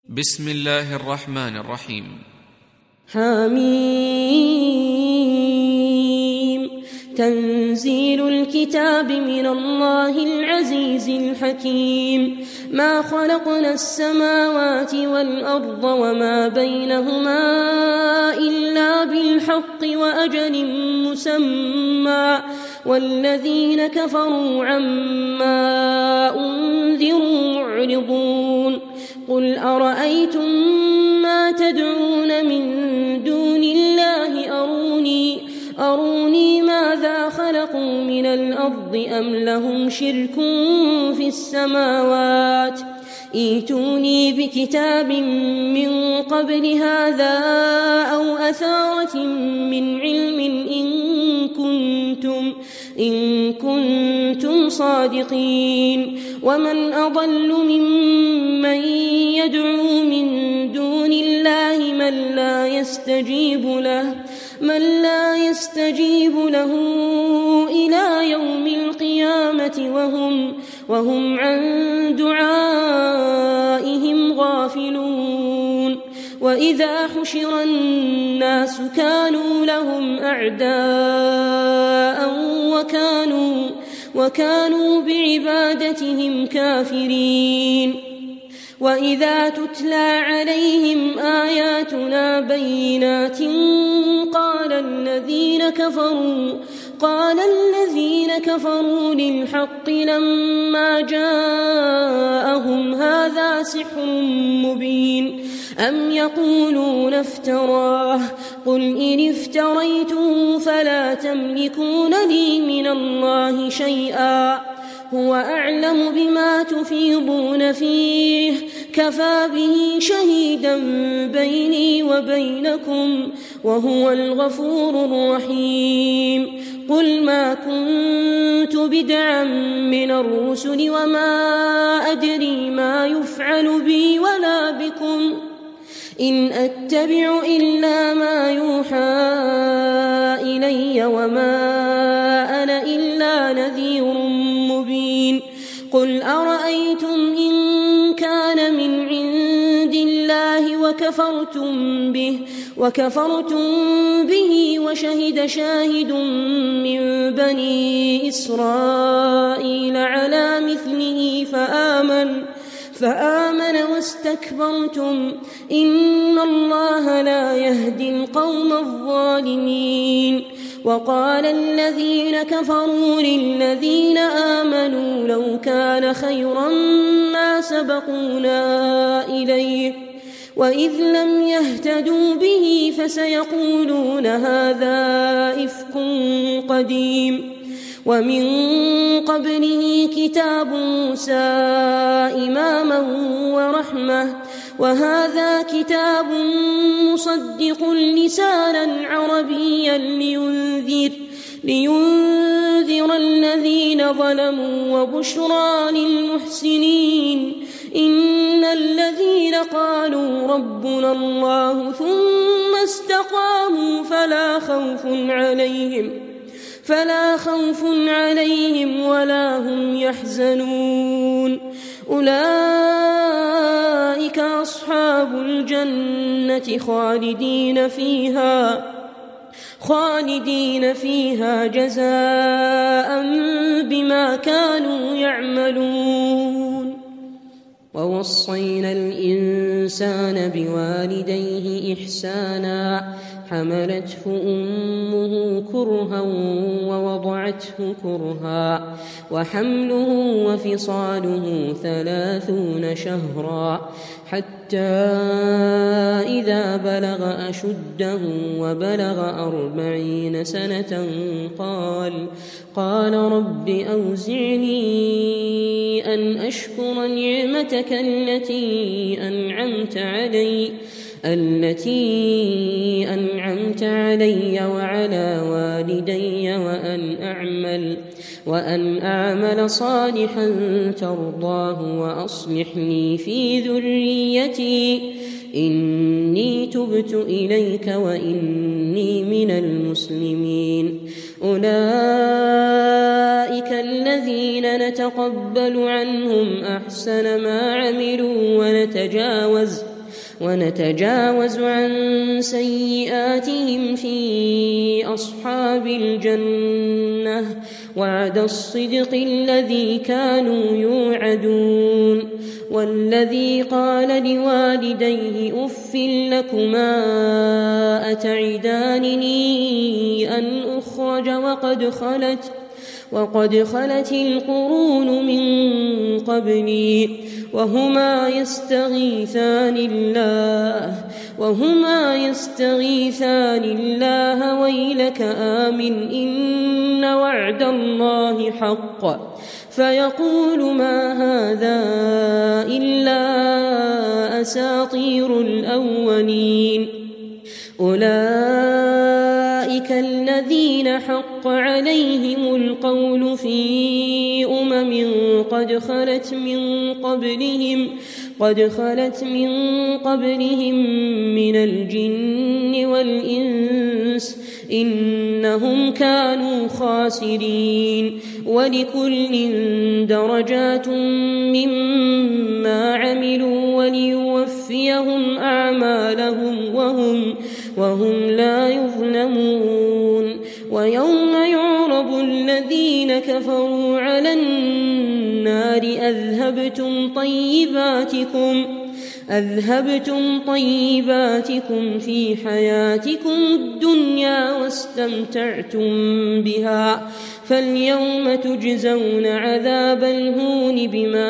بسم الله الرحمن الرحيم. حميم. تنزيل الكتاب من الله العزيز الحكيم. ما خلقنا السماوات والأرض وما بينهما إلا بالحق وأجل مسمى، والذين كفروا عما أنذروا معرضون. قل أرأيتم ما تدعون من دون الله أروني ماذا خلقوا من الأرض أم لهم شرك في السماوات. ائتوني بكتاب من قبل هذا أو أثارة من علم إن كنتم صادقين. ومن أضل ممن يدعو من دون الله من لا يستجيب له إلى يوم القيامة وهم عن دعائهم غافلون. وإذا حشر الناس كانوا لهم أعداء وكانوا بعبادتهم كافرين. وإذا تتلى عليهم آياتنا بينات قال الذين كفروا للحق لما جاءهم هذا سحر مبين أم يقولون افتراه. قل إن افتريته فلا تملكون لي من الله شيئا هو أعلم بما تفيضون فيه كفى به شهيدا بيني وبينكم وهو الغفور الرحيم. قل ما كنت بدعا من الرسل وما أدري ما يفعل بي ولا بكم إن أتبع إلا ما يوحى إلي وما أنا إلا نذير مبين. قل أرأيتم إن كان من عند الله وكفرتم به وشهد شاهد من بني إسرائيل على مثله فآمن واستكبرتم إن الله لا يهدي القوم الظالمين. وقال الذين كفروا للذين آمنوا لو كان خيرا ما سبقونا إليه وإذ لم يهتدوا به فسيقولون هذا إفك قديم. ومن قبله كتاب موسى إماما ورحمة وهذا كتاب مصدق لسانا عربيا لينذر الذين ظلموا وبشرى للمحسنين. إن الذين قالوا ربنا الله ثم استقاموا فلا خوف عليهم ولا هم يحزنون. أولئك أصحاب الجنة خالدين فيها جزاء بما كانوا يعملون. ووصينا الإنسان بوالديه إحسانا حملته أمه كرها ووضعته كرها وحمله وفصاله 30 شهرا حتى إذا بلغ أشده وبلغ 40 سنة قال رب أوزعني أن أشكر نعمتك التي أنعمت علي وعلى والدي وأن أعمل صالحا ترضاه وأصلح لي في ذريتي إني تبت إليك وإني من المسلمين. أولئك الذين نتقبل عنهم أحسن ما عملوا ونتجاوز عن سيئاتهم في أصحاب الجنة وعد الصدق الذي كانوا يوعدون. والذي قال لوالديه أف لكما أتعدانني أن أخرج وقد خلت القرون من قبلي وهما يستغيثان الله ويلك آمن إن وعد الله حق فيقول ما هذا إلا أساطير الأولين. أولئك الذين حق عليهم القول في قد خلت من قبلهم من الجن والإنس إنهم كانوا خاسرين. ولكل درجات مما عملوا وليوفيهم أعمالهم وهم لا يظلمون. ويوم يعرض الذين كفروا على النار أذهبتم طيباتكم في حياتكم الدنيا واستمتعتم بها فاليوم تجزون عذاب الهون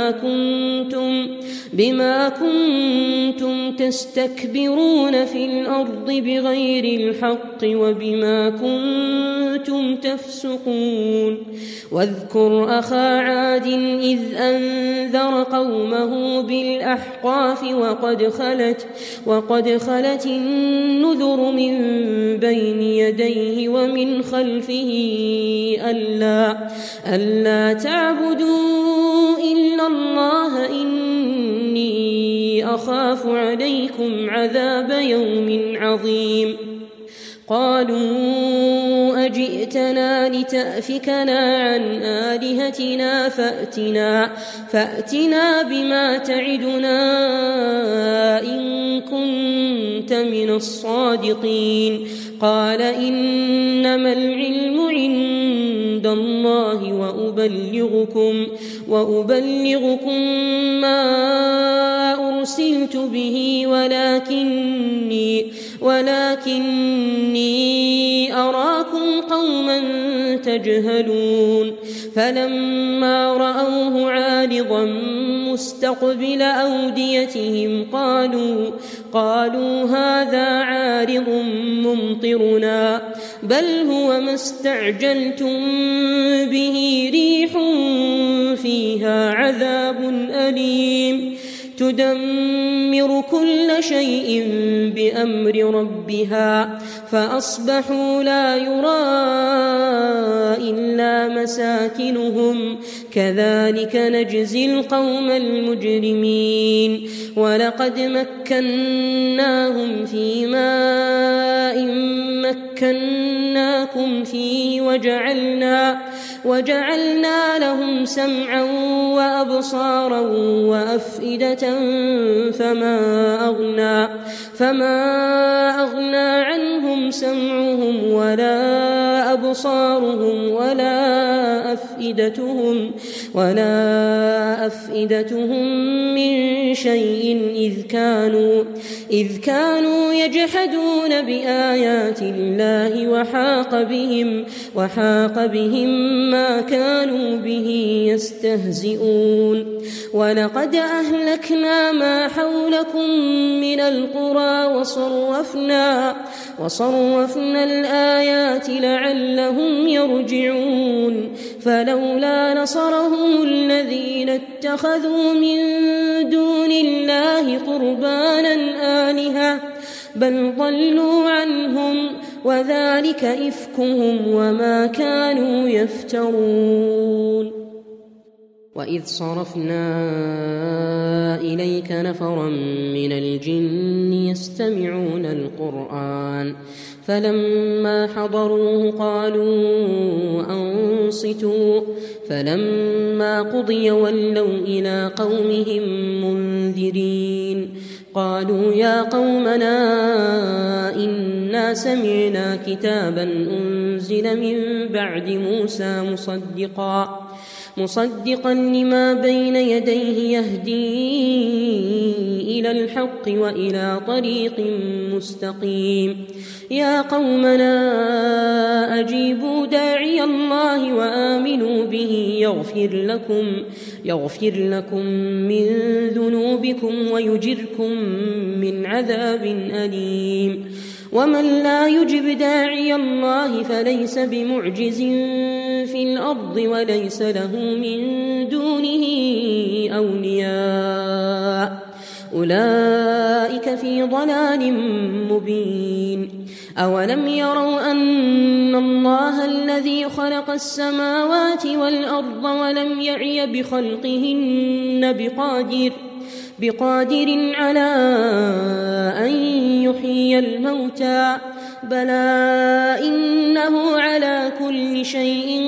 بما كنتم تستكبرون في الأرض بغير الحق وبما كنتم تفسقون. واذكر أخا عاد إذ أنذر قومه بالأحقاف وقد خلت النذر من بين يديه ومن خلفه ألا تعبدوا إلا الله إني أخاف عليكم عذاب يوم عظيم. قالوا أجئتنا لتأفكنا عن آلهتنا فأتنا بما تعدنا إن كنت من الصادقين. قال إنما العلم عند الله وأبلغكم ما أرسلت به ولكني أراكم قوما تجهلون. فلما رأوه عارضا مستقبل أوديتهم قالوا هذا عارض ممطرنا بل هو ما استعجلتم به ريح فيها عذاب أليم تدمر كل شيء بأمر ربها فأصبحوا لا يرى إلا مساكنهم كذلك نجزي القوم المجرمين. ولقد مكناهم في ماء مكناكم فيه وجعلنا لهم سمعا وأبصارا وأفئدة فما أغنى عنهم سمعهم ولا أبصارهم ولا أفئدتهم من شيء إذ كانوا يجحدون بآيات الله وحاق بهم ما كانوا به يستهزئون. ولقد أهلكنا ما حولكم من القرى وصرفنا الآيات لعلهم يرجعون. فلولا نصرهم الذين اتخذوا من دون الله قربانا آلهة بل ضلوا عنهم وذلك إفكهم وما كانوا يفترون. وإذ صرفنا إليك نفرا من الجن يستمعون القرآن فلما حضروه قالوا أنصتوا فلما قضي ولوا إلى قومهم منذرين. قالوا يا قومنا إنا سمعنا كتابا أنزل من بعد موسى مصدقا لما بين يديه يهدي إلى الحق وإلى طريق مستقيم يا قومنا أجيبوا داعي الله وآمنوا به يغفر لكم من ذنوبكم ويجركم من عذاب أليم ومن لا يجب داعي الله فليس بمعجز في الأرض وليس له من دونه أولياء أولئك في ضلال مبين أولم يروا أن الله الذي خلق السماوات والأرض ولم يعي بخلقهن بقادر على أن يحيي الموتى بلى إنه على كل شيء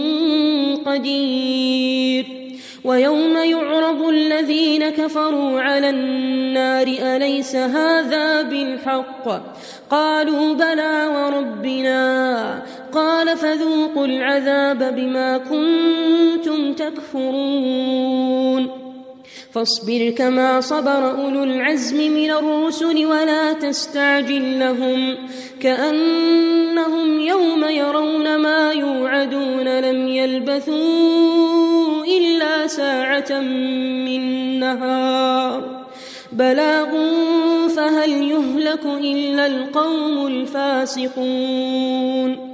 قدير ويوم يعرض الذين كفروا على النار أليس هذا بالحق قالوا بلى وربنا قال فذوقوا العذاب بما كنتم تكفرون فاصبر كما صبر أولو العزم من الرسل ولا تستعجل لهم كأنهم يوم يرون ما يوعدون لم يلبثوا إلا ساعة من نهار بلاغ فهل يهلك إلا القوم الفاسقون